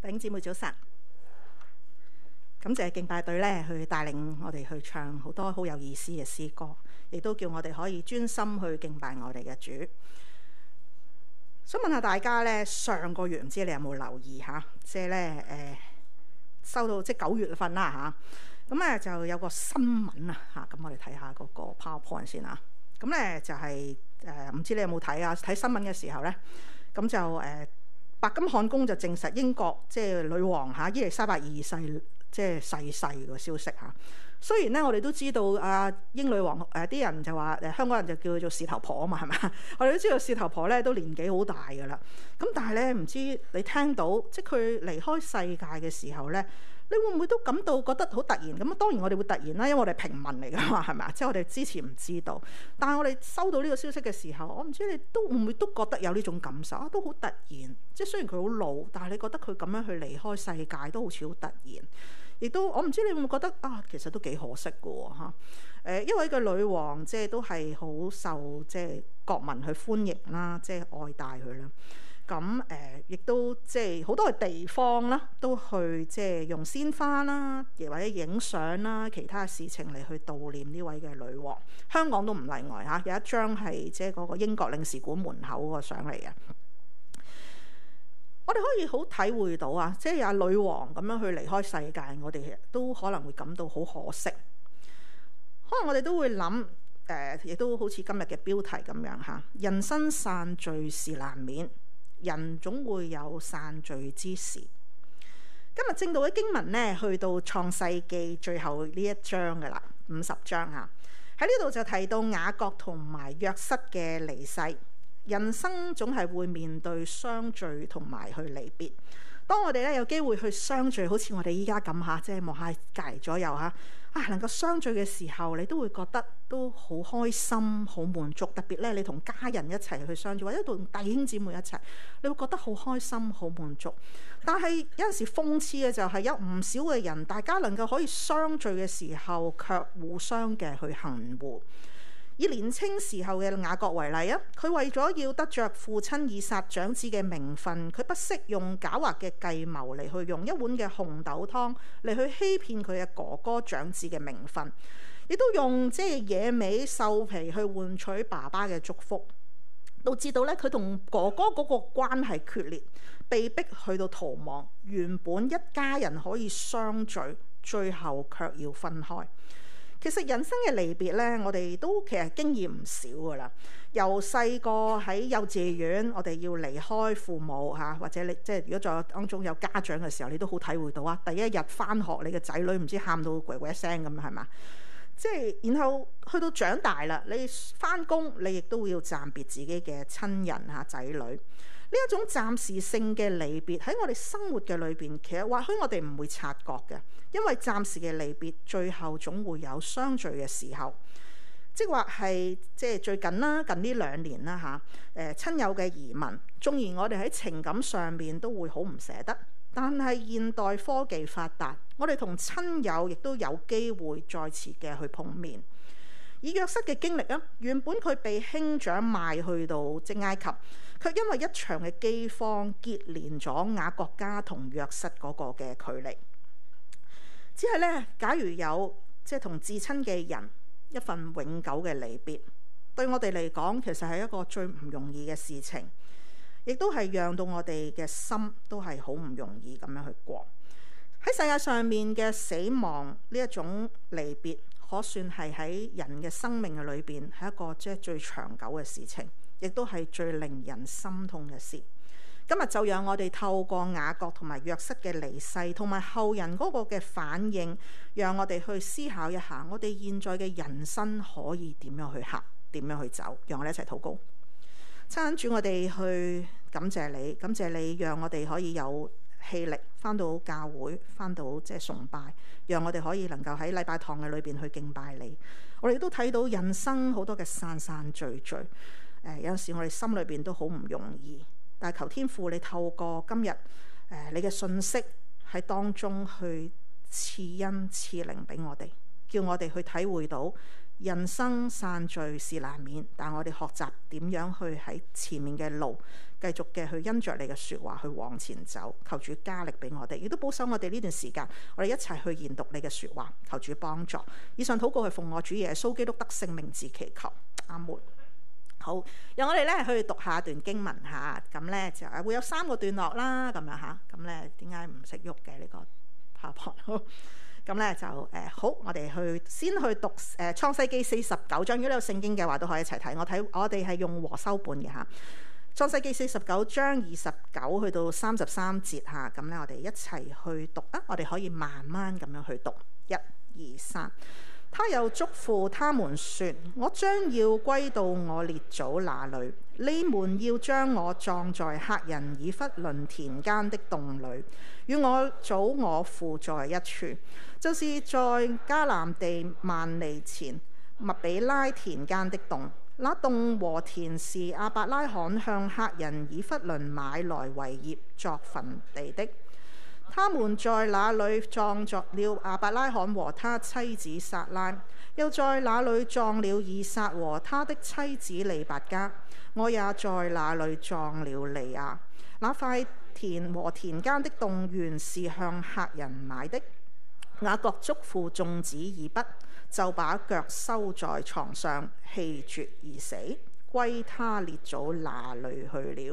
弟兄姊妹早晨，感謝敬拜隊咧去帶領我哋去唱好多好有意思嘅詩歌，亦都叫我哋可以專心去敬拜我哋嘅主。想問下大家咧，上個月唔知你有冇留意吓，即係咧收到即係9月份啦吓，咁咧就有個新聞啊吓，咁我哋睇下嗰個 PowerPoint 先啊。咁咧就係唔知你有冇睇啊？睇新聞嘅時候咧，咁就白金漢宮就證實英國即係女王伊麗莎白二世即係逝世個消息嚇。雖然咧我哋都知道英女王啲人就話香港人就叫佢做事頭婆啊嘛，係咪？我哋都知道事頭婆咧都年紀好大㗎啦。咁但係咧唔知你聽到即係佢離開世界嘅時候咧，你會唔會都感到覺得好突然？咁當然我哋會突然啦，因為我哋平民嚟㗎嘛，係咪啊？即係我哋之前唔知道，但係我哋收到呢個消息嘅時候，我唔知你都會唔會都覺得有呢種感受啊？都好突然，即係雖然佢好老，但係你覺得佢咁樣去離開世界都好似好突然，亦都我唔知你會唔會覺得其實都幾可惜㗎喎嚇。一位嘅女王即係都係好受即係國民去歡迎啦，即係愛戴佢啦。咁亦都即係好多嘅地方啦，都去即係用鮮花啦，亦或者影相啦，其他事情嚟去悼念呢位嘅女王。香港都唔例外嚇，有一張係即係嗰個英國領事館門口嗰個相嚟嘅。我哋可以好體會到啊，即係阿女王咁樣去離開世界，我哋都可能會感到好可惜。可能我哋都會諗亦都好似今日嘅標題咁樣嚇，人生散聚是難免。人總會有散聚之時。今日正道嘅經文呢，去到創世記最後呢一章噶啦，50章嚇。喺呢度就提到雅各同埋約瑟嘅離世。人生總係會面對相聚同埋去離別。當我哋咧有機會去相聚，好似我哋依家咁嚇，即係望下隔離左右嚇，能夠相聚嘅時候，你都會覺得都好開心、好滿足。特別咧，你同家人一齊去相聚，或者同弟兄姊妹一齊，你會覺得好開心、好滿足。但係有陣時諷刺嘅就係有唔少嘅人，大家能夠可以相聚嘅時候，卻互相嘅去恨惡。以年青時候嘅雅各為例啊，佢為咗要得着父親以撒長子嘅名分，佢不惜用狡猾嘅計謀嚟去用一碗嘅紅豆湯嚟去欺騙佢嘅哥哥長子嘅名分，亦都用即係野味獸皮去換取爸爸嘅祝福，導致到咧佢同哥哥嗰個關係決裂，被逼去到逃亡。原本一家人可以相聚，最後卻要分開。其實人生嘅離別呢，我哋都其實經驗唔少噶啦。由細個喺幼稚園，我哋要離開父母嚇，或者你即係如果在當中有家長嘅時候，你都好體會到啊。第一日返學，你嘅仔女唔知喊到鬼鬼聲咁，係嘛？即係然後去到長大啦，你返工，你亦都要暫別自己嘅親人嚇仔女。呢一種暫時性嘅離別喺我哋生活嘅裏邊，其實或許我哋唔會察覺嘅，因為暫時嘅離別，最後總會有相聚嘅時候。即係話係即係最近啦，近呢2年啦嚇，親友嘅移民，縱然我哋喺情感上面都會好唔捨得，但係現代科技發達，我哋同親友亦都有機會再次嘅去碰面。以約瑟嘅經歷啊，原本佢被兄長賣去到即埃及，卻因為一場嘅饑荒結連咗雅各家同約瑟嗰個嘅距離。只係咧，假如有即係同至親嘅人一份永久嘅離別，對我哋嚟講，其實係一個最唔容易嘅事情，亦都係讓到我哋嘅心都係好唔容易咁樣去過。喺世界上面嘅死亡呢一種離別，可算係喺人嘅生命嘅裏邊係一個即係最長久嘅事情，亦都係最令人心痛嘅事。今日就讓我哋透過雅各同埋約瑟嘅離世，同埋後人嗰個嘅反應，讓我哋去思考一下，我哋現在嘅人生可以點樣去行，點樣去走。讓我哋一齊禱告。親主，我哋去感謝你，感謝你讓我哋可以有氣力返到教會，返到即係崇拜，讓我哋可以能夠喺禮拜堂嘅裏邊去敬拜你。我哋都睇到人生好多嘅散散聚聚，有陣時我哋心裏邊都好唔容易，但係求天父你透過今日你嘅信息喺當中去賜恩賜靈俾我哋，叫我哋去體會到人生散聚是難免，但我哋學習點樣去喺前面嘅路繼續嘅去因着你嘅説話去往前走。求主加力俾我哋，亦都保守我哋呢段時間，我哋一齊去研讀你嘅説話。求主幫助。以上禱告係奉我主耶穌基督得聖名字祈求，阿門。好，讓我哋咧去讀下段經文嚇，咁咧就會有3個段落啦，咁樣嚇。咁咧點解唔識喐嘅呢個 PowerPoint？咁咧就好，我哋先去讀創世記49章。如果你有聖經嘅話，都可以一齊睇。我哋係用和修本嘅嚇。創世記49章29去到33節嚇。咁咧我哋一齊去讀啊！我哋可以慢慢咁樣去讀。1、2、3。他又囑咐他們說：我將要歸到我列祖那裏，你們要將我葬在赫人以弗倫田間的洞裏，與我祖我父在一處，就是在迦南地幔利前麥比拉田間的洞。那洞和田是亞伯拉罕向赫人以弗倫買來為業作墳地的。他們在那裏葬了亞伯拉罕和他妻子撒拉，又在那裏葬了以撒和他的妻子利百加。我也在那裏葬了利亞。那塊田和田間的洞原是向赫人買的。雅各囑咐眾子以不，就把腳收在床上，氣絕而死，歸他列祖那裏去了。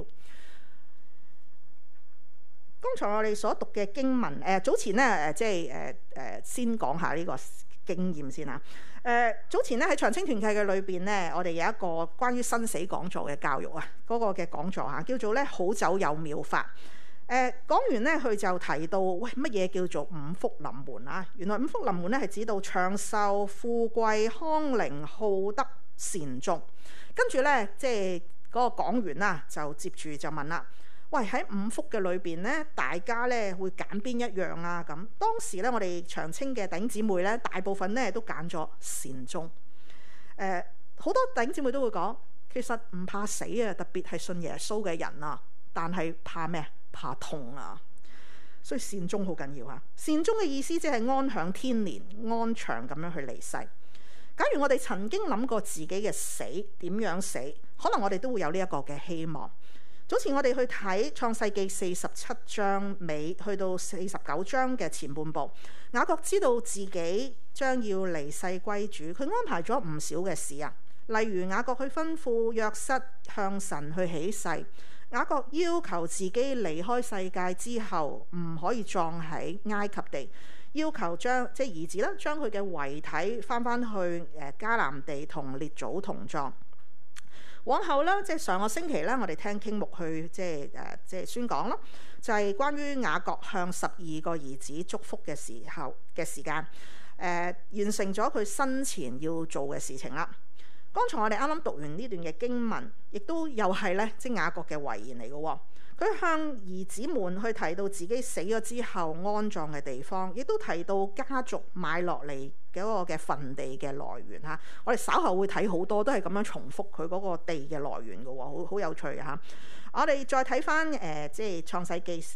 剛才我哋所讀嘅經文，早前呢，先講下呢個經驗先啦。早前呢，喺長青團契嘅裏邊呢，我哋有一個關於生死講座嘅教育啊，嗰個嘅講座嚇叫做咧好酒有妙法。講完呢，佢就提到喂，乜嘢叫做五福臨門啊？原來五福臨門咧係指到長壽、富貴、康寧、好德、善終。跟住咧，即係嗰個講員啦，就接住就問啦。喂，喺五福嘅裏邊咧，大家咧會揀邊一樣啊？咁當時咧，我哋長青嘅弟兄姊妹咧，大部分咧都揀咗善終。好多弟兄姊妹都會講，其實唔怕死啊，特別係信耶穌嘅人啊，但係怕咩？怕痛啊！所以善終好緊要啊。善終嘅意思即係安享天年，安詳咁樣去離世。假如我哋曾經諗過自己嘅死點樣死，可能我哋都會有呢一個嘅希望。早前我哋去睇創世記47章尾去到49章嘅前半部，雅各知道自己將要離世歸主，佢安排咗唔少嘅事啊。例如雅各去吩咐約瑟向神去起誓，雅各要求自己離開世界之後唔可以葬喺埃及地，要求將即係兒子啦，將佢嘅遺體翻去迦南地同列祖同葬。往後咧，即係上個星期咧，我哋聽傾牧去即係宣講咯，就係關於雅各向12個兒子祝福嘅時間，完成咗佢生前要做嘅事情啦。剛才我哋啱啱讀完呢段嘅經文，亦都又係咧，即係雅各嘅遺言嚟嘅。佢向兒子們去提到自己死咗之後安葬嘅地方，亦都提到家族買落嚟嗰個嘅墳地嘅來源嚇。我哋稍後會睇好多都係咁樣重複佢嗰個地嘅來源嘅喎，好有趣嚇。我哋再睇翻即係創世記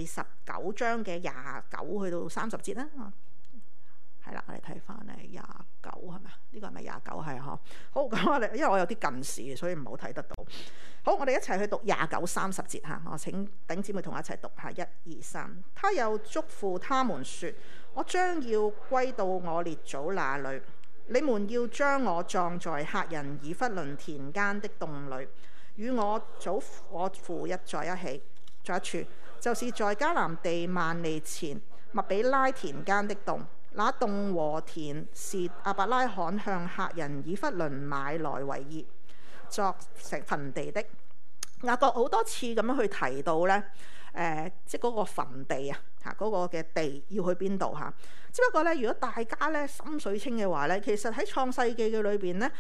49章嘅29去到30節啦。係啦，我哋睇翻咧29係咪？呢個係咪29係嗬？好，咁我哋因為我有啲近視，所以唔好睇得到。好，我哋一齊去讀29、30節嚇。我請弟兄姊妹同我一齊讀下1、2、3。他又囑咐他們說：我將要歸到我列祖那裏，你們要將我葬在赫人以弗倫田間的洞裏，與我祖我父在一起，在一處，就是在迦南地幔利前麥比拉田間的洞。那洞和田是亞伯拉罕向赫人以弗倫買來為業作成墳地的。雅各好多次咁樣去提到咧，即係嗰個墳地啊，嚇嗰個嘅地要去邊度嚇？只不過咧，如果大家咧心水清嘅話咧，其實喺創世記嘅裏邊咧，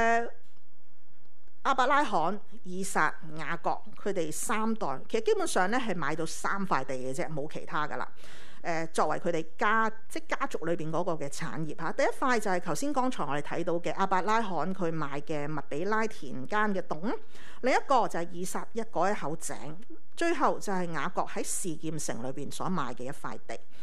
亞伯拉罕、以撒、雅各佢哋3代，其實基本上咧係買到3塊地嘅啫，冇其他噶啦。作為佢哋家族裏邊嗰個嘅產業嚇，第一塊就係頭先剛才我哋睇到嘅亞伯拉罕佢買嘅麥比拉田間嘅洞，另一個就係以撒嗰一口井，最後就係雅各喺示劍城裏邊所買嘅一塊地。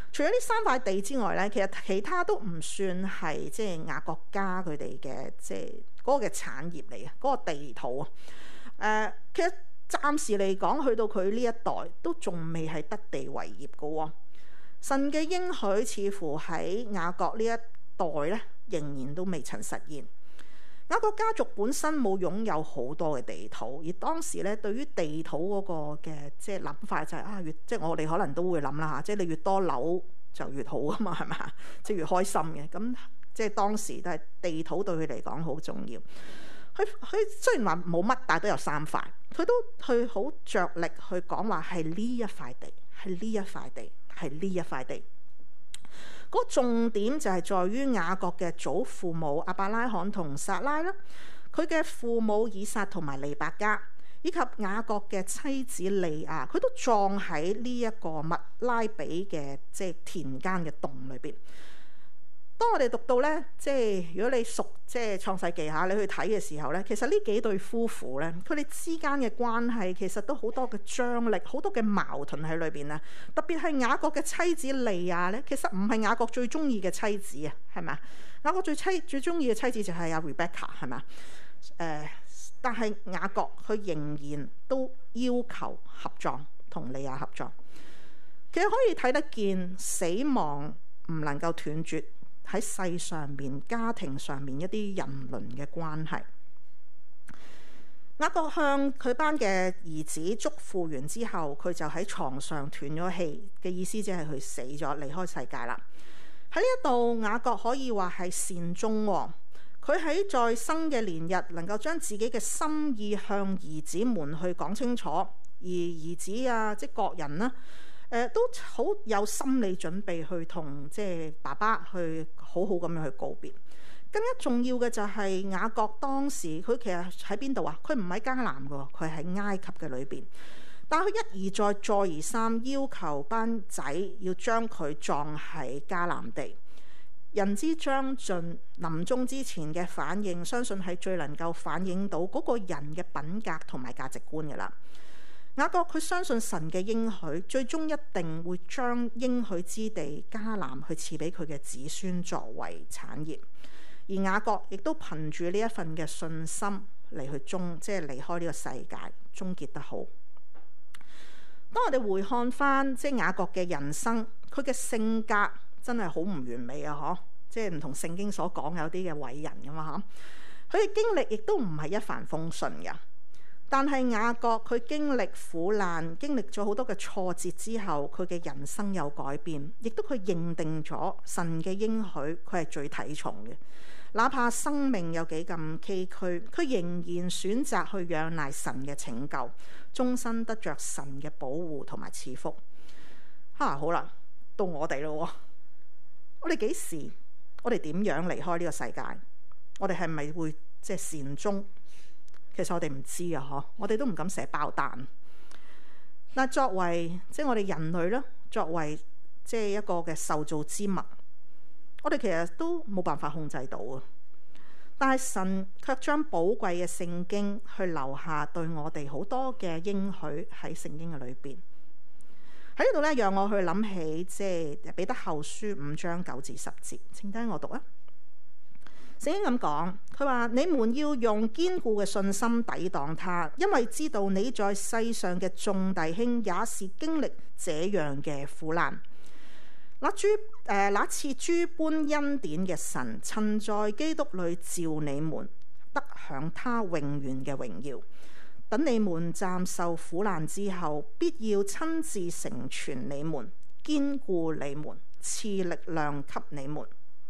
除咗呢三塊地之外咧，其實其他都唔算係即係雅各家佢哋嘅即係嗰個嘅產業嚟嘅，嗰個地土啊。其實暫時嚟講，去到佢呢一代都仲未係得地為業嘅喎。神嘅應許似乎喺雅各呢一代咧，仍然都未曾實現。雅各家族本身冇擁有好多嘅地土，而當時咧對於地土嗰個嘅即係諗法就係越即係我哋可能都會諗啦嚇，即係你越多樓就越好啊嘛，係咪？即係越開心嘅。咁即係當時都係地土對佢嚟講好重要。佢雖然話冇乜，但係都有三塊，佢都去好着力去講話係呢一塊地，係呢一塊地，係呢一塊地。嗰個重點就係在於雅各嘅祖父母亞伯拉罕同撒拉啦，佢嘅父母以撒同埋利百加，以及雅各嘅妻子利亞，佢都葬喺呢一個麥拉比嘅即係田間嘅洞裏邊。當我哋讀到咧，即係如果你熟即係創世記下，你去睇嘅時候咧，其實呢幾對夫婦咧，佢哋之間嘅關係其實都好多嘅張力，好多嘅矛盾喺裏邊啊。特別係雅各嘅妻子利亞咧，其實唔係雅各最中意嘅妻子啊，係咪？雅各最中意嘅妻子就係阿 Rebecca， 係咪？但係雅各佢仍然都要求合葬，同利亞合葬。其實可以睇得見死亡唔能夠斷絕喺世上面、家庭上面一啲人倫嘅關係。雅各向佢班嘅兒子祝福完之後，佢就喺床上斷咗氣嘅意思，即係佢死咗，離開世界啦。喺呢一度，雅各可以話係善終喎。佢喺在生嘅年日，能夠將自己嘅心意向兒子們去講清楚，而兒子啊，即各人啦。都好有心理準備去同即係爸爸去好好咁樣去告別。更加重要嘅就係雅各當時佢其實喺邊度啊？佢唔喺迦南㗎，佢喺埃及嘅裏邊。但佢一而再再而三要求班仔要將佢葬喺迦南地。人之將盡，臨終之前嘅反應，相信係最能夠反映到嗰個人嘅品格同埋價值觀嘅啦。雅各佢相信神嘅應許，最終一定會將應許之地迦南去賜俾佢嘅子孫作為產業。而雅各亦都憑住呢一份嘅信心嚟去即係離開呢個世界，終結得好。當我哋回看翻即係雅各嘅人生，佢嘅性格真係好唔完美啊！嗬，即係唔同聖經所講有啲嘅偉人噶嘛嗬，佢嘅經歷亦都唔係一帆風順嘅。但係雅各佢經歷苦難，經歷咗好多嘅挫折之後，佢嘅人生有改變，亦都佢認定咗神嘅應許，佢係最睇重嘅。哪怕生命有幾咁崎嶇，佢仍然選擇去仰賴神嘅拯救，終身得着神嘅保護同埋賜福。好啦，到我哋咯，我哋幾時？我哋點樣離開呢個世界？我哋係咪會即係善終？其實我哋唔知啊，嗬！我哋都唔敢寫包單。但作為即係我哋人類啦，作為即係一個嘅受造之物，我哋其實都冇辦法控制到啊。但係神卻將寶貴嘅聖經去留下對我哋好多嘅應許喺聖經嘅裏邊。喺呢度咧，讓我去諗起即係彼得後書5章9至10節，請聽我讀啊。聖經咁講，佢話：你們要用堅固嘅信心抵擋他，因為知道你在世上嘅眾弟兄也是經歷這樣嘅苦難。那賜諸般恩典嘅神，曾在基督裏召你們，得享他永遠嘅榮耀。等你們暫受苦難之後，必要親自成全你們，堅固你們，賜力量給你們。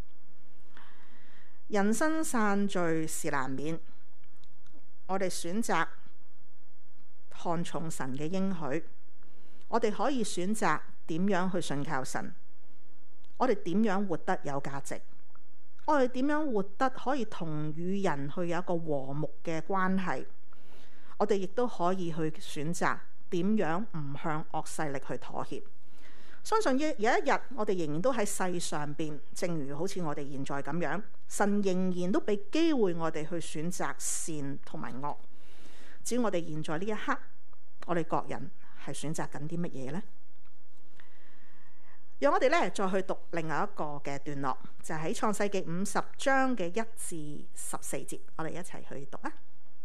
人生散聚是難免，我哋選擇看重神嘅應許，我哋可以選擇點樣去信靠神，我哋點樣活得有價值，我哋點樣活得可以同與人去有一個和睦嘅關係，我哋亦都可以去選擇點樣唔向惡勢力去妥協。相信有一日，我哋仍然都喺世上邊，正如好似我哋現在咁樣，神仍然都俾機會我哋去選擇善同埋惡。至於我哋現在呢一刻，我哋各人係選擇緊啲乜嘢呢？ 讓我哋咧再去讀另外一個嘅段落，就喺創世記50章嘅1至14節，我哋一齊去讀啊！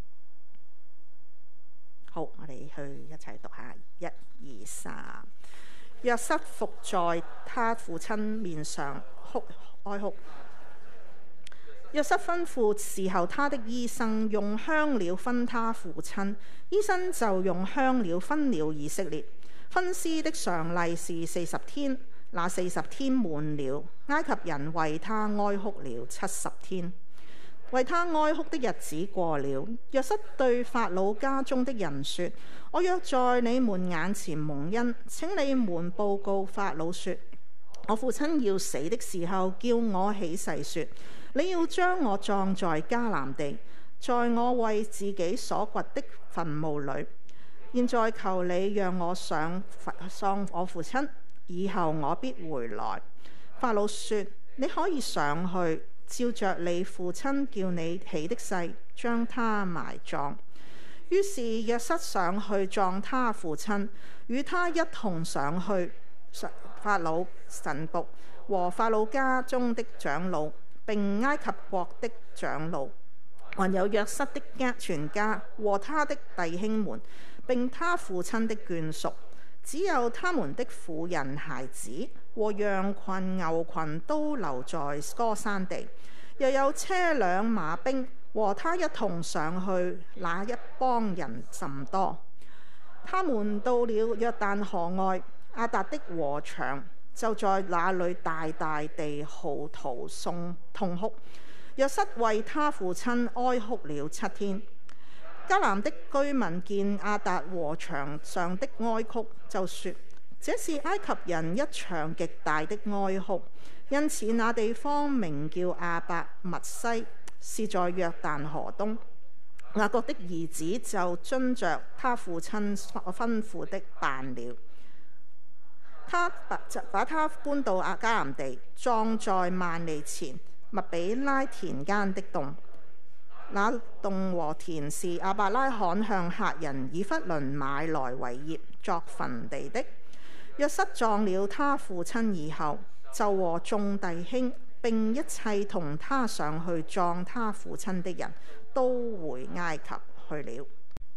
好，我哋去一齊讀下，1、2、3。約瑟伏在他父親面上哀哭。約瑟吩咐侍候他的醫生用香料熏他父親，醫生就用香料熏了以色列。分屍的常例是40天，那40天滿了，埃及人為他哀哭了70天。為他哀哭的日子過了，約瑟對法老家中的人說：我若在你們眼前蒙恩，請你們報告法老說，我父親要死的時候，叫我起誓說，你要將我葬在迦南地，在我為自己所掘的墳墓裏。現在求你讓我上葬我父親，以後我必回來。法老說：你可以上去，照着你父親叫你起的誓，將他埋葬。於是約瑟上去葬他父親，與他一同上去。法老臣僕和法老家中的長老，並埃及國的長老，還有約瑟的全家和他的弟兄們，並他父親的眷屬，只有他們的婦人孩子和羊群牛群都留在歌珊地。又有車輛馬兵和他一同上去，那一幫人甚多。他們到了約旦河外亞達的禾場，就在那裏大大地嚎啕痛哭。約瑟為他父親哀哭了7天。迦南的居民見亞達禾場上的哀哭，就說：這是埃及人一場極大的哀哭。因此那地方名叫亞伯密西，是在約旦河東。雅各的兒子就遵着他父親吩咐的辦了。他把他搬到迦南地，葬在萬利前麥比拉田間的洞。那洞和田是亞伯拉罕向赫人以弗倫買來為業作墳地的。約瑟葬了他父親以後，就和眾弟兄並一切同他上去葬他父親的人都回埃及去了。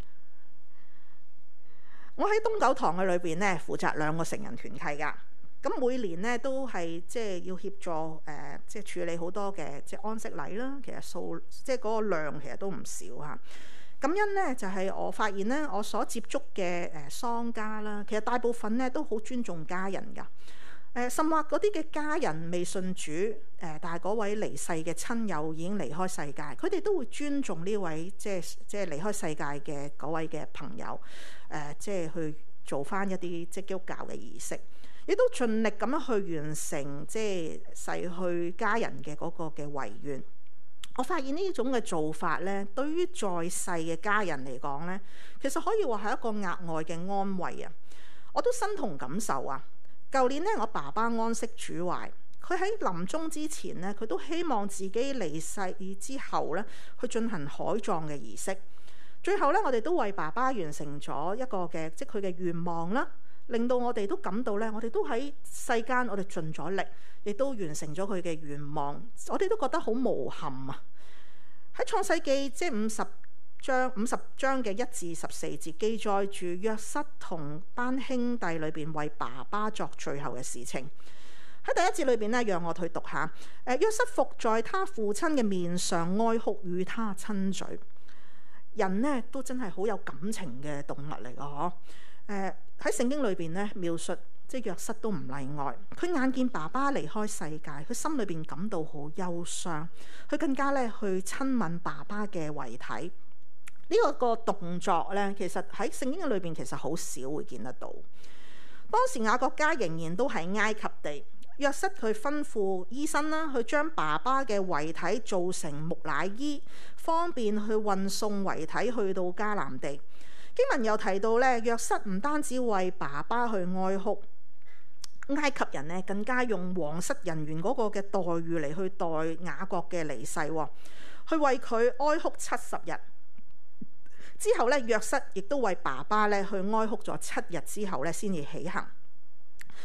我喺東九堂嘅裏邊呢，負責2個成人團契噶。咁每年呢都係要協助處理好多嘅安息禮啦。其實嗰個量其實都唔少嚇。感恩呢就係我發現呢，我所接觸嘅喪家啦，其實大部分呢都好尊重家人噶。甚或嗰啲嘅家人未信主，但係嗰位離世嘅親友已經離開世界，佢哋都會尊重呢位即係離開世界嘅嗰位嘅朋友，去做翻一啲基督教嘅儀式，亦都盡力咁樣去完成逝去家人嘅嗰個嘅遺願。我發現呢種嘅做法呢，對於在世嘅家人嚟講呢，其實可以話係一個額外嘅安慰啊！我都身同感受啊！舊年呢，我爸爸安息主懷，佢喺臨終之前呢，佢都希望自己離世之後呢，去進行海葬嘅儀式。最後呢，我哋都為爸爸完成咗一個嘅佢嘅願望啦，令到我哋都感到呢，我哋都喺世間，我哋盡咗力，亦都完成咗佢嘅願望。我哋都覺得好無憾啊！喺創世記50章嘅1至14節記載住約瑟同班兄弟裏邊為爸爸作最後嘅事情。喺第1節裏邊呢，讓我去讀下。約瑟伏在他父親嘅面上哀哭，與他親嘴。人呢都真係好有感情嘅動物嚟㗎嗬。喺聖經裏邊呢描述，約瑟都唔例外。佢眼見爸爸離開世界，佢心裏邊感到好憂傷，佢更加呢去親吻爸爸嘅遺體。呢個動作呢，其實喺聖經嘅裏邊其實好少會見得到。當時雅各家仍然都喺埃及地，約瑟佢吩咐醫生啦，去將爸爸嘅遺體做成木乃伊，方便去運送遺體去到迦南地。經文又提到呢，約瑟唔單止為爸爸去哀哭，埃及人呢更加用皇室人員嗰個嘅待遇嚟去待雅各嘅離世，去為佢哀哭70日。之後咧，約瑟亦都為爸爸咧去哀哭咗7日之後咧，先至起行。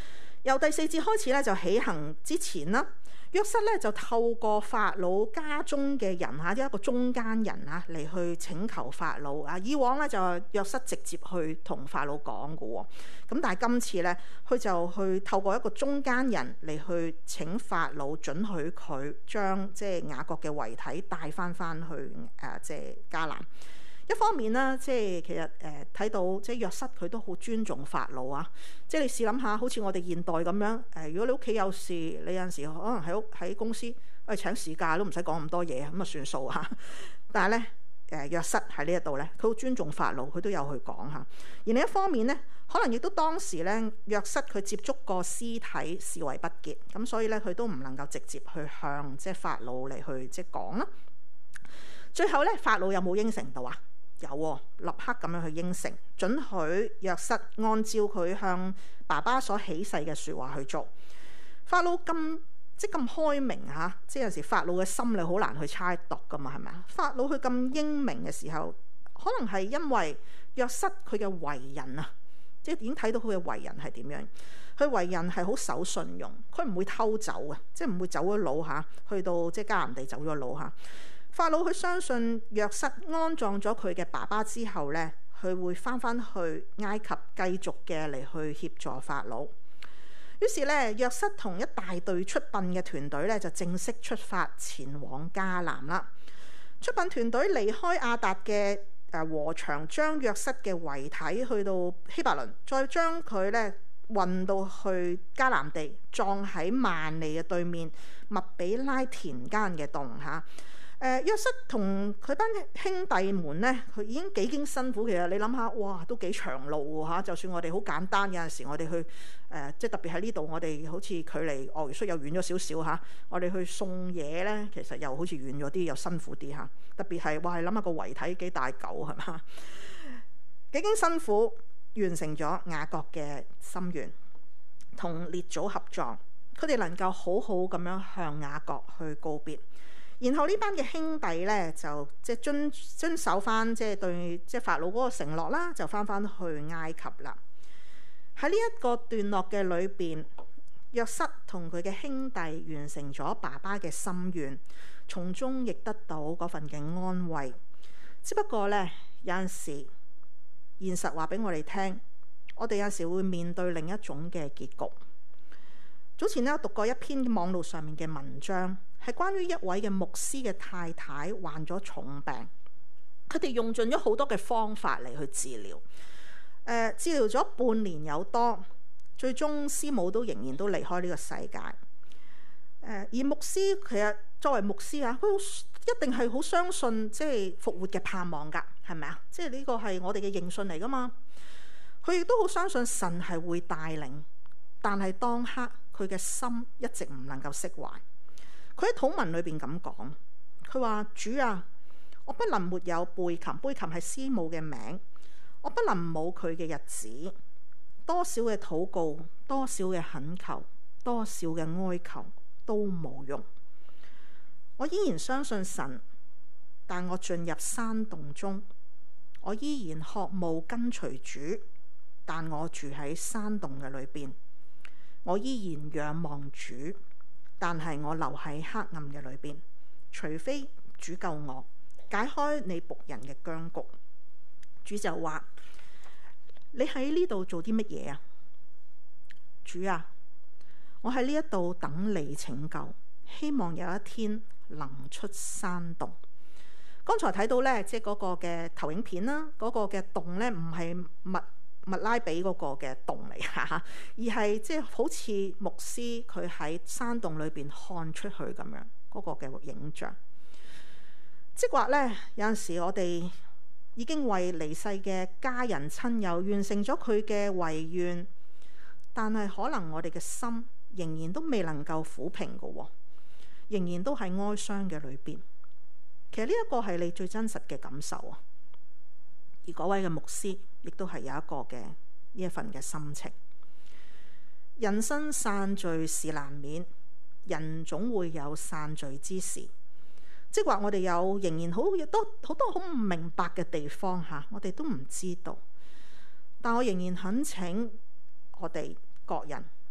由第4節開始咧，就起行之前啦，約瑟咧就透過法老家中嘅人嚇，一個中間人啊嚟去請求法老啊。以往咧就約瑟直接去同法老講嘅喎，咁但係今次咧，佢就去透過一個中間人嚟去請法老准許佢將即係雅各嘅遺體帶翻去即係迦南。一方面咧，即係其實睇到即係約瑟佢都好尊重法老啊！即係你試諗下，好似我哋現代咁樣如果你屋企有事，你有陣時可能喺公司請事假都唔使講咁多嘢，咁啊算數嚇。但係咧約瑟喺呢一度咧，佢好尊重法老，佢都有去講嚇。而另一方面咧，可能亦都當時咧約瑟佢接觸過屍體視為不潔，咁所以咧佢都唔能夠直接去向即係法老嚟去即係講啦。最後咧，法老有冇應承到啊？有喎，立刻咁樣去應承，准許約瑟按照佢向爸爸所起誓嘅説話去做。法老咁開明嚇，即係有時法老嘅心理好難去猜度噶嘛，係咪啊？法老佢咁英明嘅時候，可能係因為約瑟佢嘅為人啊，即係已經睇到佢嘅為人係點樣。佢為人係好守信用，佢唔會偷走嘅，即係唔會走咗佬嚇，去到即係迦南地走咗佬嚇。法老佢相信約瑟安葬咗佢嘅爸爸之後呢，佢會翻去埃及繼續嘅嚟去協助法老。於是呢，約瑟同一大隊出殯嘅團隊呢，就正式出發前往迦南啦。出殯團隊離開亞達嘅禾場，將約瑟嘅遺體去到希伯倫，再將佢呢運到去迦南地，葬喺幔利嘅對面麥比拉田間嘅洞嚇。約瑟同佢班兄弟們呢，佢已經幾經辛苦。其實你諗下，哇，都幾長路嚇。就算我哋好簡單，有陣時我哋去即係特別喺呢度，我哋好似距離鱷魚須又遠咗少少嚇。我哋去送嘢呢，其實又好似遠咗啲，又辛苦啲嚇。特別係哇，諗下個遺體幾大嚿係嘛？幾經辛苦完成咗雅各嘅心願，同列祖合葬，佢哋能夠好好咁樣向雅各去告別。然後呢班嘅兄弟咧，就即係遵守翻即係對即係法老嗰個承諾啦，就翻去埃及啦。喺呢一個段落嘅裏邊，約瑟同佢嘅兄弟完成咗爸爸嘅心願，從中亦得到嗰份嘅安慰。只不過咧，有陣時現實話俾我哋聽，我哋有陣時會面對另一種嘅結局。早前咧，我讀過一篇網絡上面嘅文章，係關於一位嘅牧師嘅太太患咗重病，佢哋用盡咗好多嘅方法嚟去治療，治療咗半年有多，最終師母都仍然都離開呢個世界。而牧師其實作為牧師啊，佢一定係好相信即係復活嘅盼望㗎，係咪啊？即係呢個係我哋嘅認信嚟㗎嘛。佢亦都好相信神係會帶領，但係當刻佢嘅心一直唔能夠釋懷。佢喺禱文裏邊咁講，佢話：主啊，我不能沒有貝琴，貝琴係師母嘅名，我不能冇佢嘅日子。多少嘅禱告，多少嘅懇求，多少嘅哀求都冇用。我依然相信神，但我進入山洞中，我依然渴慕跟隨主，但我住喺山洞嘅裏邊。我依然仰望主，但係我留喺黑暗嘅裏邊。除非主救我，解開你僕人嘅僵局。主就話：你喺呢度做啲乜嘢啊？主啊，我喺呢一度等你拯救，希望有一天能出山洞。剛才睇到呢，即係嗰個嘅投影片啦，嗰個嘅洞呢，唔係密拉比嗰個嘅洞嚟嚇，而係即係好似牧師佢喺山洞裏邊看出去咁樣嗰個嘅影像。即係話呢，有陣時我哋已經為離世嘅家人親友完成咗佢嘅遺願，但係可能我哋嘅心仍然都未能夠撫平嘅喎，仍然都喺哀傷嘅裏邊。其實呢一個係你最真實嘅感受啊！而嗰位嘅牧師亦都係有一個嘅呢一份嘅心情。人生散聚是難免，人總會有散聚之時。即係話我哋有仍然好多好唔明白嘅地方嚇，我哋都唔知道。但我仍然懇請我哋各人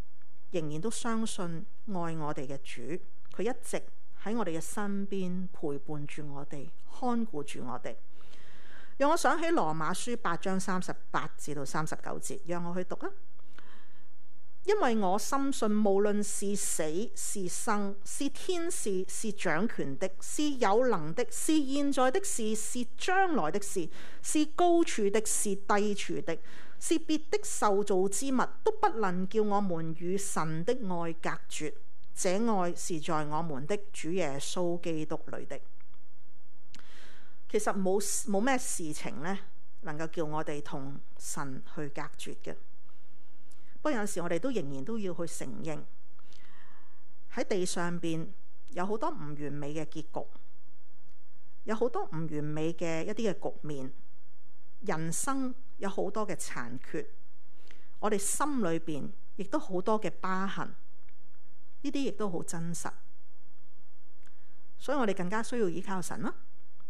仍然都相信愛我哋嘅主，佢一直喺我哋嘅身邊陪伴住我哋，看顧住我哋。讓我想起羅馬書8章38至到39節，讓我去讀啊。因為我深信，無論是死是生，是天使，是掌權的，是有能的，是現在的事，是將來的事，是高處的，是低處的，是別的受造之物，都不能叫我們與神的愛隔絕。這愛是在我們的主耶穌基督裏的。其實冇咩事情呢能夠叫我哋同神去隔絕嘅。不過有時我哋都仍然都要去承認，喺地上邊有好多唔完美嘅結局，有好多唔完美嘅一啲嘅局面，人生有好多嘅殘缺，我哋心裏邊亦都好多嘅疤痕，呢啲亦都好真實，所以我哋更加需要依靠神啦。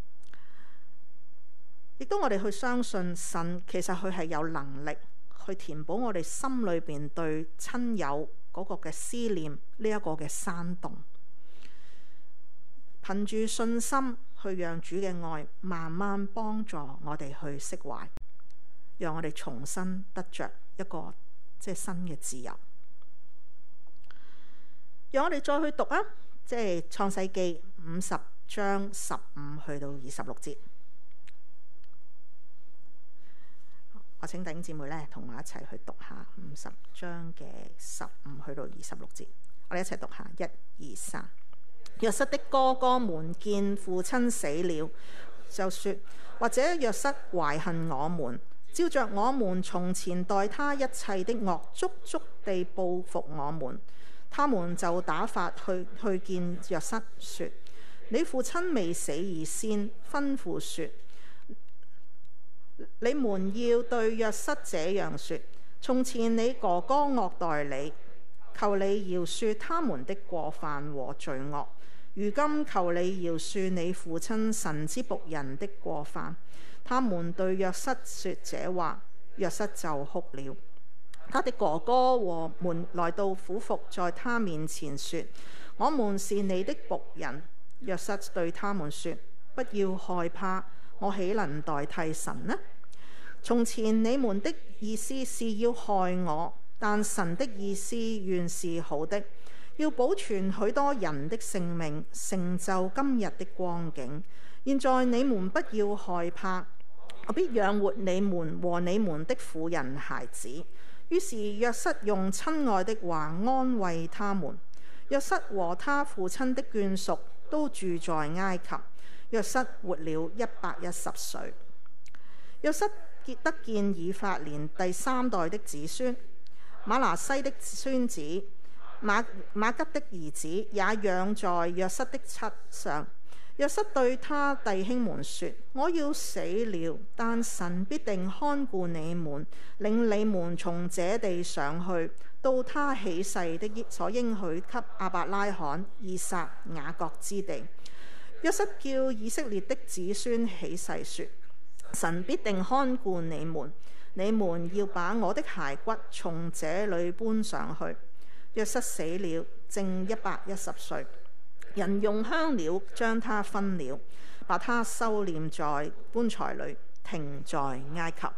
亦都我哋去相信神，其實佢係有能力去填補我哋心裏邊對親友嗰個嘅思念，呢一個嘅山洞，憑住信心去讓主嘅愛慢慢幫助我哋去釋懷，讓我哋重新得着一個新嘅自由。讓我哋再去讀啊，創世記50章15去到26節。我請弟兄姊妹咧同我一齊去讀下50章嘅15去到26節，我哋一齊讀下1、2、3。約瑟的哥哥們見父親死了，就說：或者約瑟懷恨我們，照着我們從前待他一切的惡，足足地報復我們。他們就打發去見約瑟，說：你父親未死以先，吩咐說：你們要對約瑟這樣說，從前你哥哥惡待你，求你饒恕他們的過犯和罪惡。如今求你饒恕你父親神之僕人的過犯。他們對約瑟說這話，約瑟就哭了。他的哥哥和們來到俯伏在他面前說：我們是你的僕人。約瑟對他們說：不要害怕，我豈能代替神呢？從前你們的意思是要害我，但神的意思原是好的，要保存許多人的性命，成就今日的光景。現在你們不要害怕，我必養活你們和你們的婦人孩子。於是約瑟用親愛的話安慰他們。約瑟和他父親的眷屬都住在埃及。約瑟活了110歲。約瑟得見以法蓮第3代的子孫，瑪拿西的孫子瑪吉的兒子也養在約瑟的膝上。約瑟對他弟兄們說：我要死了，但神必定看顧你們，領你們從這地上去，到他起誓的所應許給亞伯拉罕、以撒、雅各之地。約瑟叫以色列的子孫起誓說：神必定看顧你們，你們要把我的骸骨從這裏搬上去。約瑟死了，正110歲。人用香料將他分了，把他收殮在棺材裏，停在埃及。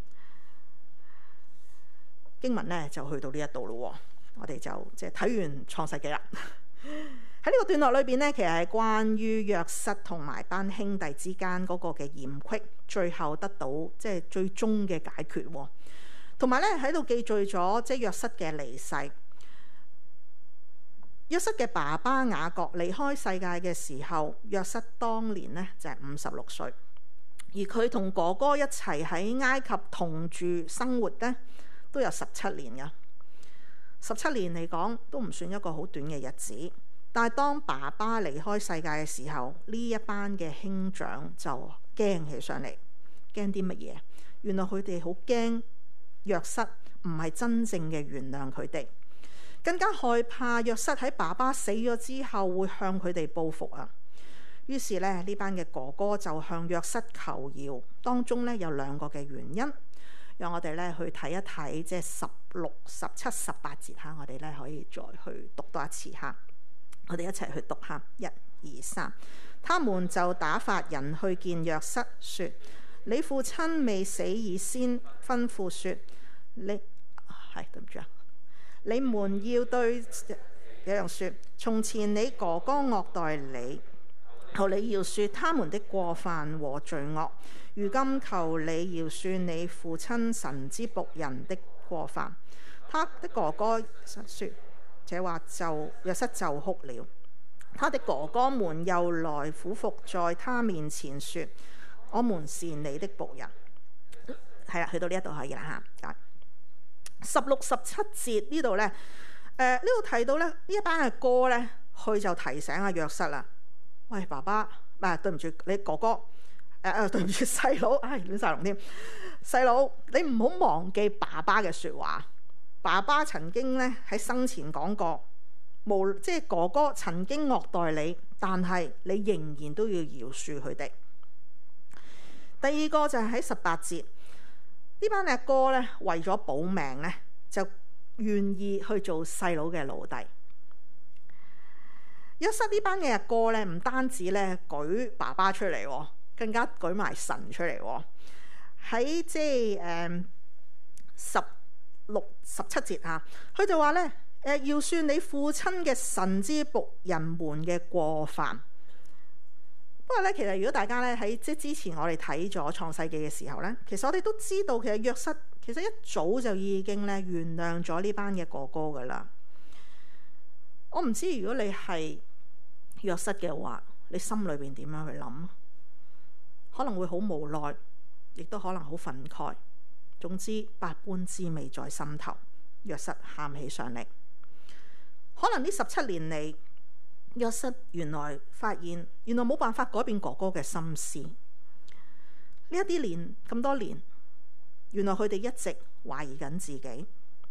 經文呢就去到呢一度咯，我哋就睇完創世記啦。喺呢個段落裏邊呢，其實係關於約瑟同埋班兄弟之間嗰個嘅嫌隙，最後得到最終嘅解決，同埋呢喺度記載咗約瑟嘅離世。約瑟嘅爸爸雅各離開世界嘅時候，約瑟當年呢就係56歲，而佢同哥哥一齊喺埃及同住生活呢，都有17年㗎。17年嚟講都唔算一個好短嘅日子，但係當爸爸離開世界嘅時候，呢一班嘅兄長就驚起上嚟，驚啲乜嘢？原來佢哋好驚約瑟唔係真正嘅原諒佢哋。更加害怕約瑟喺爸爸死咗之後會向佢哋報復啊！於是呢班嘅哥哥就向約瑟求饒，當中呢有2個嘅原因。 讓我哋咧去睇一睇，即係16、17、18節嚇，我哋咧可以再去讀多一次嚇。我哋一齊去讀下，1、2、3。他們就打發人去見約瑟，說：你父親未死以先吩咐說，對唔住啊，你們要對有人說，從前你哥哥惡待你，後你要說他們的過犯和罪惡，如今求你要算你父親神之僕人的過犯。他的哥哥說這話，約瑟就哭了。他的哥哥們又來俯伏在他面前說：我們是你的僕人。係啦，去到呢一度可以啦嚇。16、17節呢度呢，呢度提到呢一班嘅哥呢，佢就提醒阿約瑟啦。喂，爸爸，對唔住，你哥哥，對唔住細佬，亂晒龍添。細佬，你唔好忘記爸爸嘅説話。爸爸曾經呢喺生前講過。即係哥哥曾經惡待你，但係你仍然都要饒恕佢哋。第二個就係喺18節，呢班阿哥咧為咗保命咧，就願意去做細佬嘅奴隸。約瑟呢班嘅阿哥咧，唔單止咧舉爸爸出嚟，更加舉埋神出嚟。喺即係16、17節嚇，佢就話咧。要算你父親嘅神之僕人們嘅過犯。不過咧，其實如果大家咧喺即之前我哋睇咗創世記嘅時候咧，其實我哋都知道其實約瑟其實一早就已經咧原諒咗呢班嘅哥哥噶啦。我唔知如果你係約瑟嘅話，你心裏邊點樣去諗？可能會好無奈，亦都可能好憤慨。總之百般滋味在心頭，約瑟喊起上嚟。可能呢17年嚟，約瑟原來發現原來冇辦法改變哥哥嘅心思。呢一啲年咁多年，原來佢哋一直懷疑緊自己。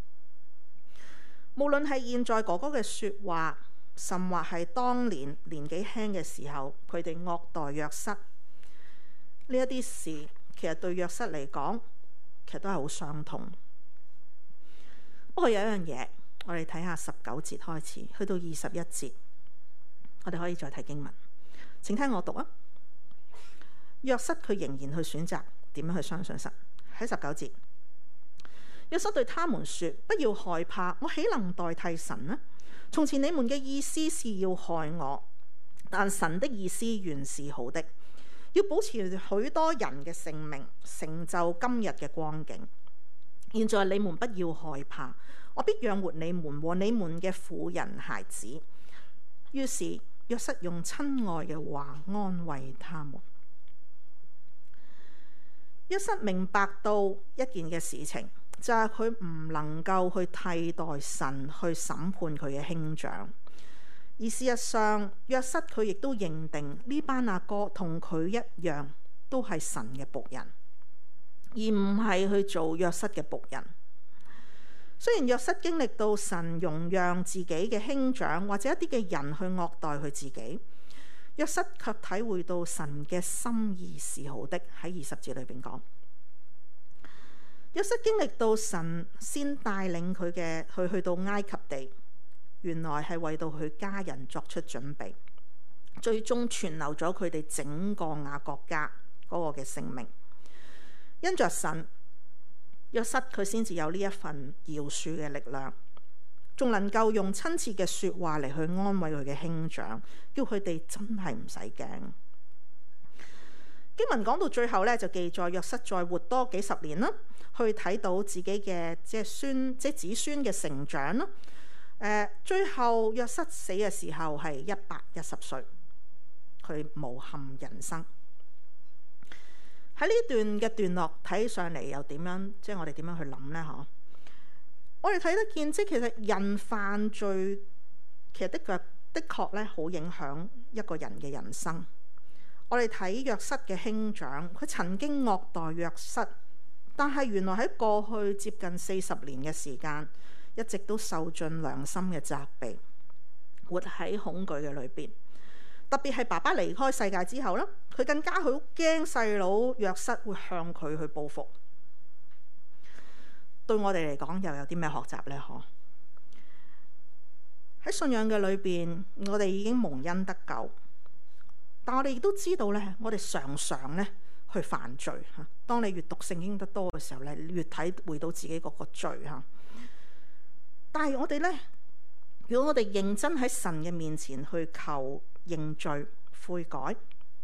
無論係現在哥哥嘅說話，甚或係當年年紀輕嘅時候，佢哋惡待約瑟，呢一啲事其實對約瑟嚟講，其實都係好傷痛。不過有一樣嘢。我哋睇下19節開始，去到21節，我哋可以再睇經文。請聽我讀啊。約瑟佢仍然去選擇點樣去相信神。喺19節，約瑟對他們說：不要害怕，我豈能代替神呢？從前你們嘅意思是要害我，但神的意思原是好的，要保持許多人嘅性命，成就今日嘅光景。現在你們不要害怕。我必養活你們和你們嘅婦人孩子。於是約瑟用親愛嘅話安慰他們。約瑟明白到一件嘅事情，就係佢唔能夠去替代神去審判佢嘅兄長。而事實上，約瑟佢亦都認定呢班阿哥同佢一樣，都係神嘅僕人，而唔係去做約瑟嘅僕人。雖然約瑟經歷到神容讓自己嘅兄長或者一啲嘅人去惡待佢自己，約瑟卻體會到神嘅心意是好的。喺20節裏邊講，約瑟經歷到神先帶領佢去到埃及地，原來係為到佢家人作出準備，最終存留咗佢哋整個雅各家嗰個嘅性命。因着神，約瑟佢先至有呢一份饒恕嘅力量，仲能夠用親切嘅說話嚟去安慰佢嘅兄長，叫佢哋真係唔使驚。經文講到最後咧，就記載約瑟再活多幾十年啦，去睇到自己嘅即係子孫嘅成長啦。最後約瑟死嘅時候係110歲，佢無憾人生。喺呢段嘅段落睇上嚟又點樣？即係我哋點樣去諗呢？我哋睇得見，即係其實人犯罪，其實的確咧好影響一個人嘅人生。我哋睇約瑟嘅兄長，佢曾經惡待約瑟，但係原來喺過去接近40年嘅時間，一直都受盡良心嘅責備，活喺恐懼嘅裏邊。特別係爸爸離開世界之後咧，佢更加好驚細佬約瑟會向佢去報復。 對我哋嚟講又有啲咩學習呢？喺信仰嘅裏邊，我哋已經蒙恩得救，但我哋亦都知道呢，我哋常常呢去犯罪嚇。當你越讀聖經得多嘅時候呢，你越體會到自己嗰個罪嚇。但係我哋呢，如果我哋認真喺神嘅面前去求認罪悔改，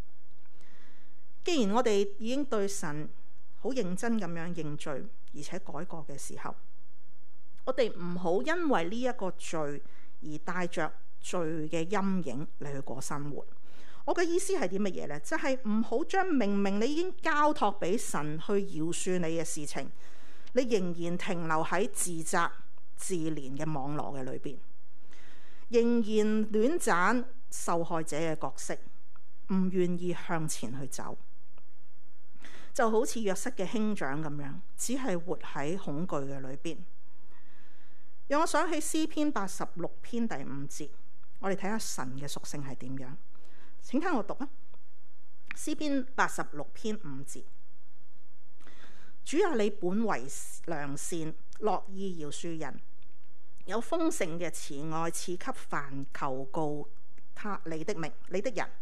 既然我哋已經對神好認真咁樣認罪而且改過嘅時候，我哋唔好因為呢一個罪而帶着罪嘅陰影嚟去過生活。我嘅意思係啲乜嘢呢？就係唔好將明明你已經交託俾神去饒恕你嘅事情，你仍然停留喺自責自憐嘅網絡嘅裏邊，仍然戀棧受害者嘅角色，唔願意向前去走，就好似約瑟嘅兄長咁樣，只係活喺恐懼嘅裏邊。讓我想起詩篇86篇第5節，我哋睇下神嘅屬性係點樣。請聽我讀啊！詩篇86篇5節，主啊，你本為良善，樂意饒恕人，有豐盛嘅慈愛賜給凡求告你的名你的人。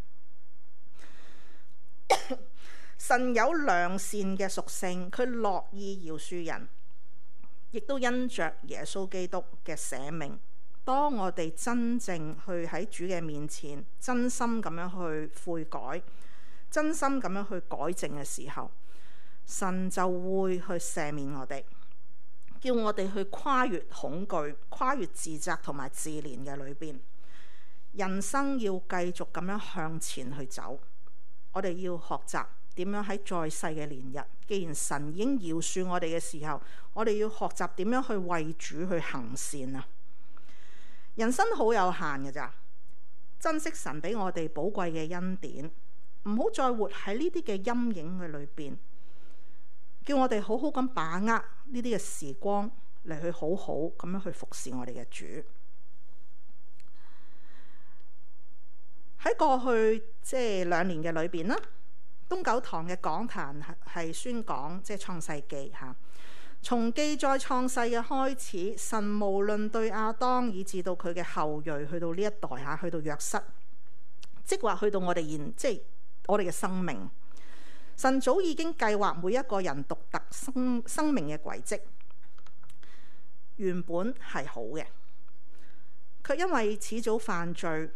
神有良善嘅屬性，佢樂意饒恕人，亦都因着耶穌基督嘅捨命。當我哋真正去喺主嘅面前，真心咁樣去悔改，真心咁樣去改正嘅時候，神就會去赦免我哋，叫我哋去跨越恐懼、跨越自責同埋自憐嘅裏邊。人生要繼續咁樣向前去走，我哋要學習點樣喺在世嘅年日，既然神已經饒恕我哋嘅時候，我哋要學習點樣去為主去行善啊！人生好有限嘅咋，珍惜神俾我哋寶貴嘅恩典，唔好再活喺呢啲嘅陰影嘅裏邊，叫我哋好好咁把握呢啲嘅時光嚟去好好咁樣去服侍我哋嘅主。喺過去2年嘅裏邊啦，東九堂嘅講壇係宣講創世記嚇。從記載創世嘅開始，神無論對亞當以至到佢嘅後裔，去到呢一代嚇，去到約瑟，即話去到我哋我哋嘅生命，神早已經計劃每一個人獨特生命嘅軌跡，原本係好嘅，卻因為始早犯罪，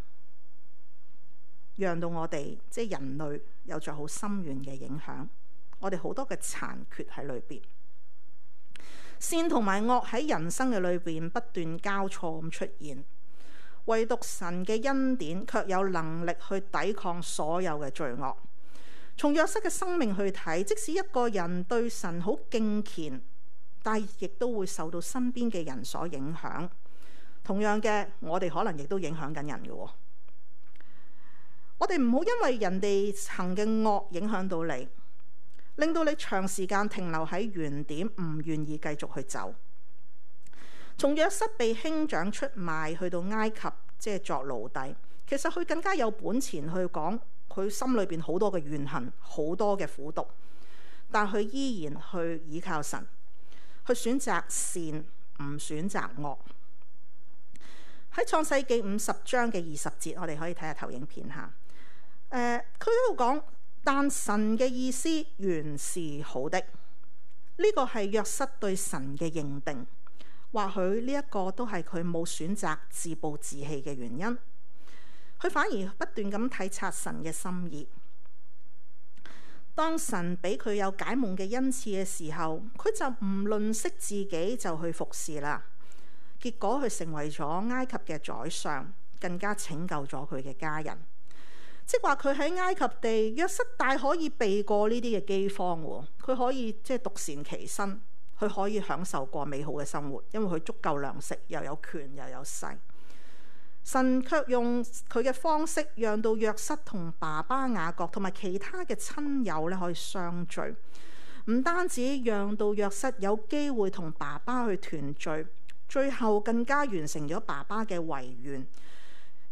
讓到我哋人類有着好深遠嘅影響，我哋好多嘅殘缺喺裏邊。善同埋惡喺人生嘅裏邊不斷交錯咁出現，唯獨神嘅恩典卻有能力去抵抗所有嘅罪惡。從約瑟嘅生命去睇，即使一個人對神好敬虔，但亦都會受到身邊嘅人所影響。同樣嘅，我哋可能亦都影響緊人嘅。我哋唔好因為人哋行嘅惡影響到你，令到你長時間停留喺原點，唔願意繼續去走。從約瑟被兄長出賣去到埃及，作奴隸，其實佢更加有本錢去講佢心裏邊好多嘅怨恨，好多嘅苦毒，但佢依然去倚靠神，去選擇善，唔選擇惡。喺創世記50章嘅20節，我哋可以睇下投影片下。佢喺度講，但神嘅意思原是好的。呢個係約瑟對神嘅認定，或許呢一個都係佢冇選擇自暴自棄嘅原因。佢反而不斷咁體察神嘅心意。當神俾佢有解夢嘅恩賜嘅時候，佢就唔吝嗇自己就去服侍啦。結果佢成為咗埃及嘅宰相，更加拯救咗佢嘅家人。即係話佢喺埃及地，約瑟大可以避過呢啲嘅饑荒喎，佢可以獨善其身，佢可以享受過美好嘅生活，因為佢足夠糧食，又有權又有勢。神卻用佢嘅方式，讓到約瑟同爸爸雅各同埋其他嘅親友咧可以相聚，唔單止讓到約瑟有機會同爸爸去團聚，最後更加完成咗爸爸嘅遺願。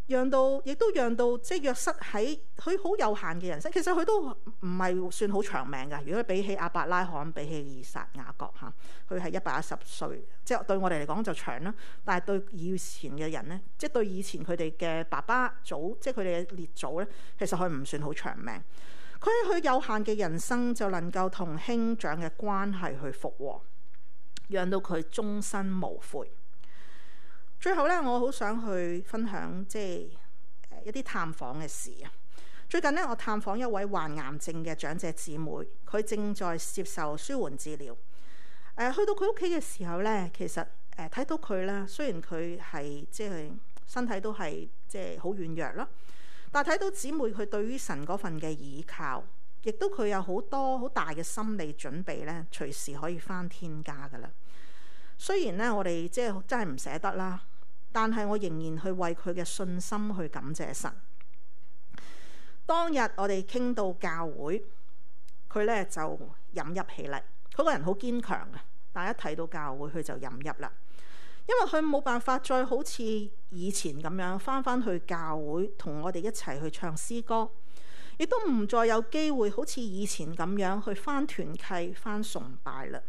亦都讓到即係約瑟喺佢好有限嘅人生，其實佢都唔係算好長命㗎。如果比起亞伯拉罕，比起以撒、雅各嚇，佢係110歲，即係對我哋嚟講就長啦。但係對以前嘅人呢，即係對以前佢哋嘅爸爸祖，即係佢哋嘅列祖呢，其實佢唔算好長命。佢喺佢有限嘅人生就能夠同兄長嘅關係去復和，讓到佢終身無悔。最後咧，我好想去分享即係一啲探訪嘅事啊。最近咧，我探訪一位患癌症嘅長者姊妹，佢正在接受舒緩治療。去到佢屋企嘅時候咧，其實睇到佢啦，雖然佢係即係身體都係即係好軟弱啦，但係睇到姊妹佢對於神嗰份嘅倚靠，亦都佢有好多好大嘅心理準備咧，隨時可以返天家噶啦。雖然咧，我哋即係真係唔捨得啦，但係我仍然去為佢嘅信心去感謝神。當日我哋傾到教會，佢咧就飲泣起嚟。佢個人好堅強嘅，但係一睇到教會，佢就飲泣啦。因為佢冇辦法再好似以前咁樣返去教會同我哋一齊去唱詩歌，亦都唔再有機會好似以前咁樣去返團契、返崇拜啦。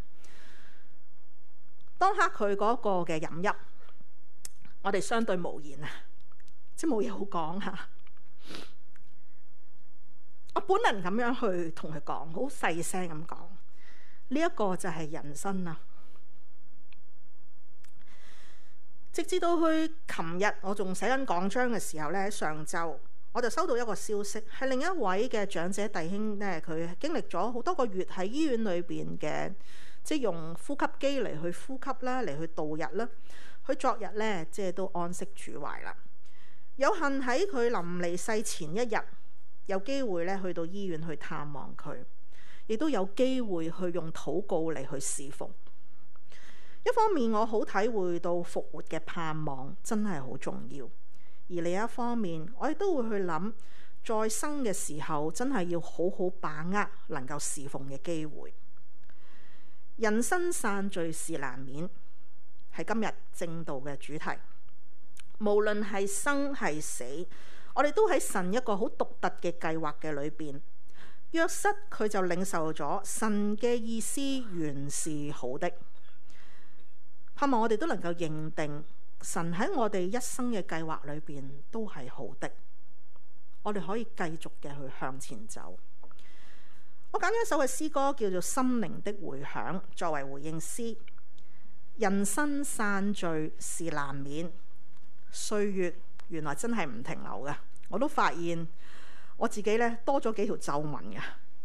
當刻佢嗰個嘅飲泣，我哋相對無言啊，即係冇嘢好講嚇。我本能咁樣去同佢講，好細聲咁講，呢一個就係人生啊！直至到去琴日，我仲寫緊講章嘅時候咧，上晝我就收到一個消息，係另一位嘅長者弟兄咧，佢經歷咗好多個月喺醫院裏邊嘅。即係用呼吸機嚟去呼吸啦，嚟去度日啦。佢昨日咧，即係都安息主懷啦。有幸喺佢臨離世前一日，有機會咧去到醫院去探望佢，亦都有機會去用禱告嚟去侍奉。一方面，我好體會到復活嘅盼望真係好重要；而另一方面，我亦都會去諗，在生嘅時候真係要好好把握能夠侍奉嘅機會。人生散聚是難免，係今日正道嘅主題。無論係生係死，我哋都喺神一個好獨特嘅計劃嘅裏邊。約瑟佢就領受咗神嘅意思原是好的，盼望我哋都能夠認定神喺我哋一生嘅計劃裏邊都係好的。我哋可以繼續嘅去向前走。我揀咗一首嘅詩歌叫做《心靈的回響》，作為回應詩。人生散聚是難免，歲月原來真係唔停留嘅。我都發現我自己咧多咗幾條皺紋嘅。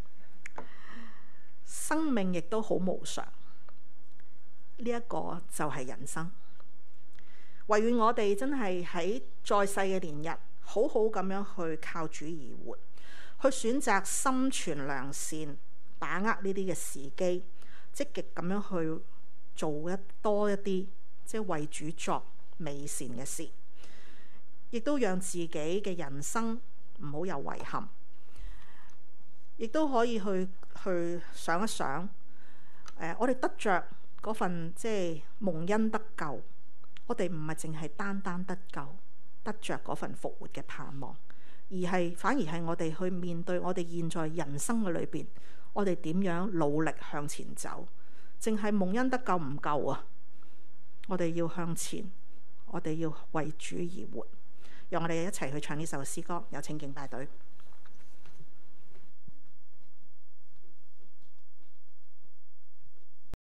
生命亦都好無常，呢一個就係人生。唯願我哋真係喺在世嘅年日，好好咁樣去靠主而活。去選擇心存良善，把握呢啲嘅時機，積極咁樣去做多一啲，即係為主作美善嘅事，亦都讓自己嘅人生唔好有遺憾，亦都可以去想一想，我哋得着嗰份即係蒙恩得救，我哋唔係淨係單單得救，得着嗰份復活嘅盼望。反而係我哋去面對我哋現在人生嘅裏邊，我哋點樣努力向前走？淨係蒙恩得救唔夠啊！我哋要向前，我哋要為主而活。讓我哋一齊去唱呢首詩歌，有請敬拜隊。